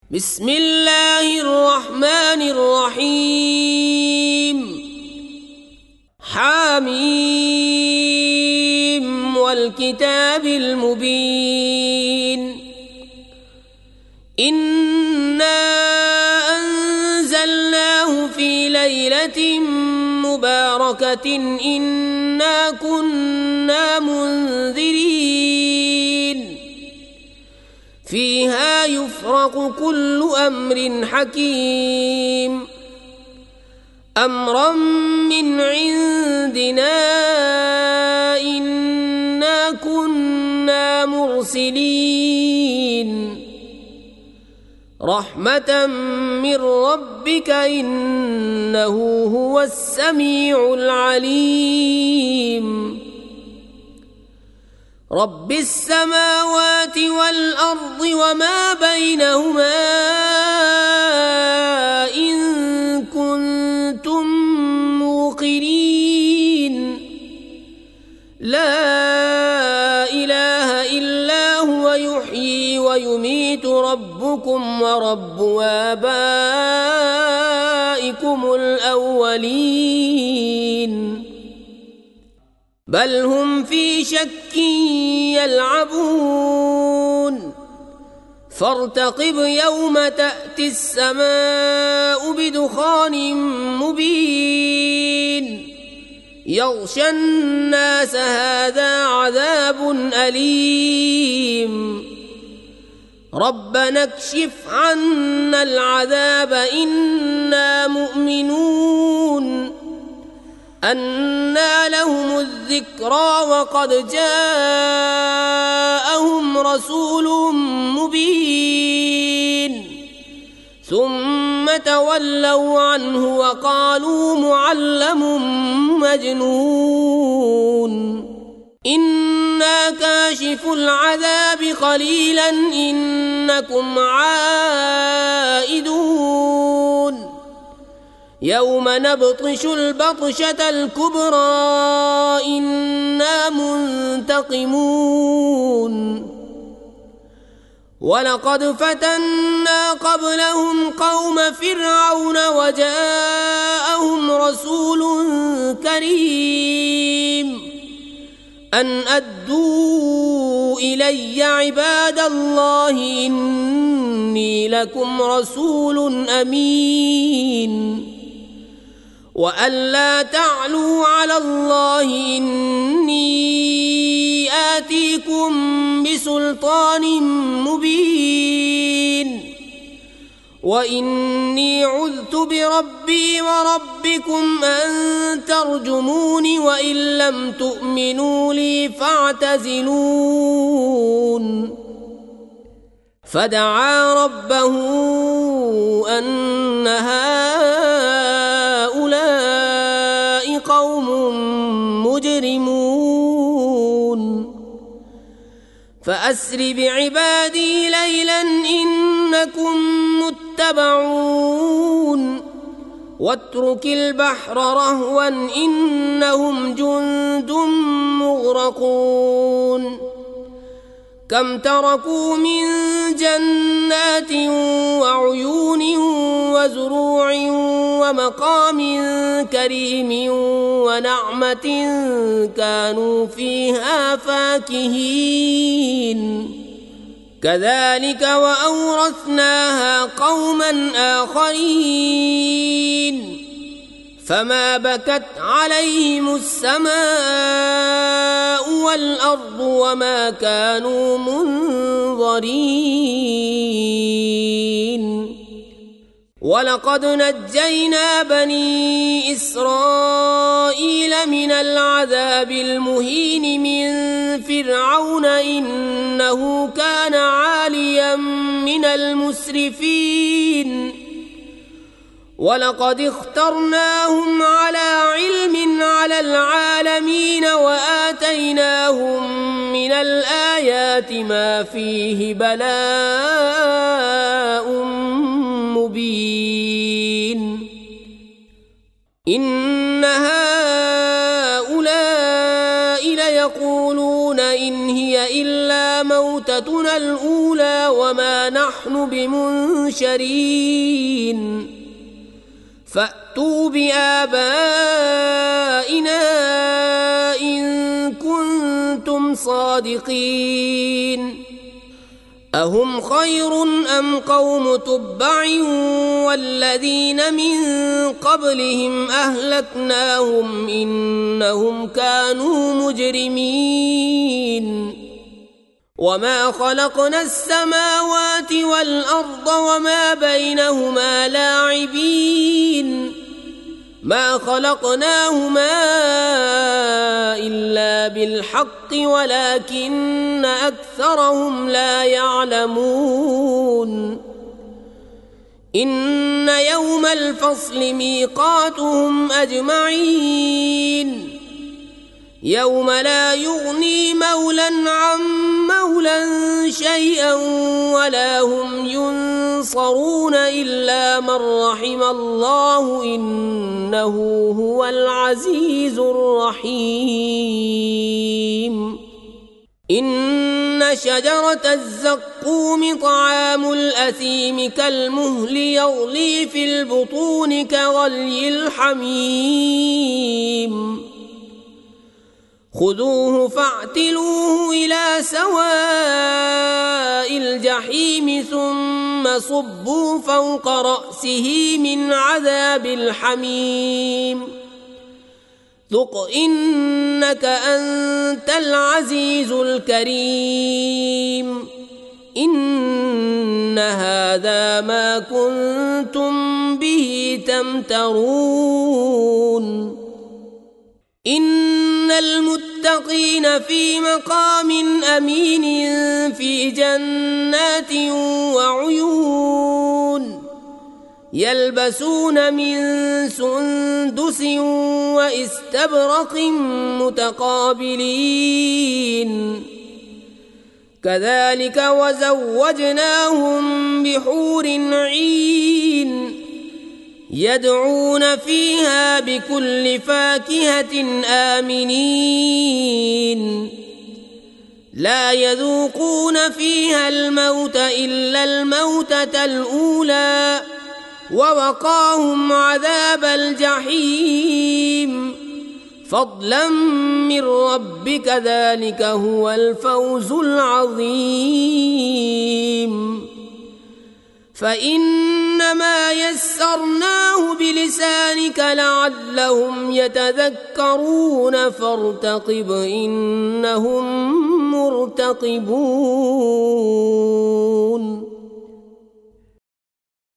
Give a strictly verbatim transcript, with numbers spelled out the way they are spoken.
بسم الله الرحمن الرحيم حميم والكتاب المبين إنا أنزلناه في ليلة مباركة إنا كنا منذرين فيها يفرق كل أمر حكيم أمرا من عندنا إنا كنا مرسلين رحمة من ربك إنه هو السميع العليم رب السماوات والأرض وما بينهما إن كنتم موقنين لا إله إلا هو يحيي ويميت ربكم ورب آبائكم الأولين بل هم في شك يلعبون فارتقب يوم تأتي السماء بدخان مبين يغشى الناس هذا عذاب أليم ربنا اكشف عنا العذاب إنا مؤمنون أنى لهم الذكرى وقد جاءهم رسول مبين ثم تولوا عنه وقالوا معلم مجنون إنا كاشف العذاب قليلا إنكم عائدون يوم نبطش البطشة الكبرى إنا منتقمون ولقد فتنا قبلهم قوم فرعون وجاءهم رسول كريم أن أدوا إلي عباد الله إني لكم رسول أمين وأن لا تعلوا على الله إني آتيكم بسلطان مبين وإني عذت بربي وربكم أن ترجمون وإن لم تؤمنوا لي فاعتزلون فدعا ربه أن هؤلاء قوم مجرمون فأسر بعبادي ليلا إنكم متبعون واترك البحر رهوا إنهم جند مغرقون كم تركوا من جنات وعيون وزروع ومقام كريم ونعمة كانوا فيها فاكهين كذلك وأورثناها قوما آخرين فما بكت عليهم السماء والأرض وما كانوا منظرين ولقد نجينا بني إسرائيل من العذاب المهين من فرعون إنه كان عاليا من المسرفين ولقد اخترناهم على علم على العالمين وآتيناهم من الآيات ما فيه بلاء مبين إن هؤلاء ليقولون إن هي إلا موتنا موتتنا الأولى وما نحن بمنشرين فأتوا بآبائنا إن كنتم صادقين أهم خير أم قوم تبع والذين من قبلهم أهلكناهم إنهم كانوا مجرمين وما خلقنا السماوات والأرض وما بينهما لاعبين ما خلقناهما إلا بالحق ولكن أكثرهم لا يعلمون إن يوم الفصل ميقاتهم أجمعين يوم لا يغني مولا عن مولا شيئا ولا هم ينصرون إلا من رحم الله إنه هو العزيز الرحيم إن شجرة الزقوم طعام الأثيم كالمهل يغلي في البطون كغلي الحميم خذوه فاعتلوه إلى سواء الجحيم ثم صبوا فوق رأسه من عذاب الحميم ذق إنك أنت العزيز الكريم إن هذا ما كنتم به تمترون إن المتقين في مقام أمين في جنات وعيون يلبسون من سندس وإستبرق متقابلين كذلك وزوجناهم بحور عين يدعون فيها بكل فاكهة آمنين لا يذوقون فيها الموت إلا الموتة الأولى ووقاهم عذاب الجحيم فضلا من ربك ذلك هو الفوز العظيم فإنما يسرناه بلسانك لعلهم يتذكرون فارتقب إنهم مرتقبون.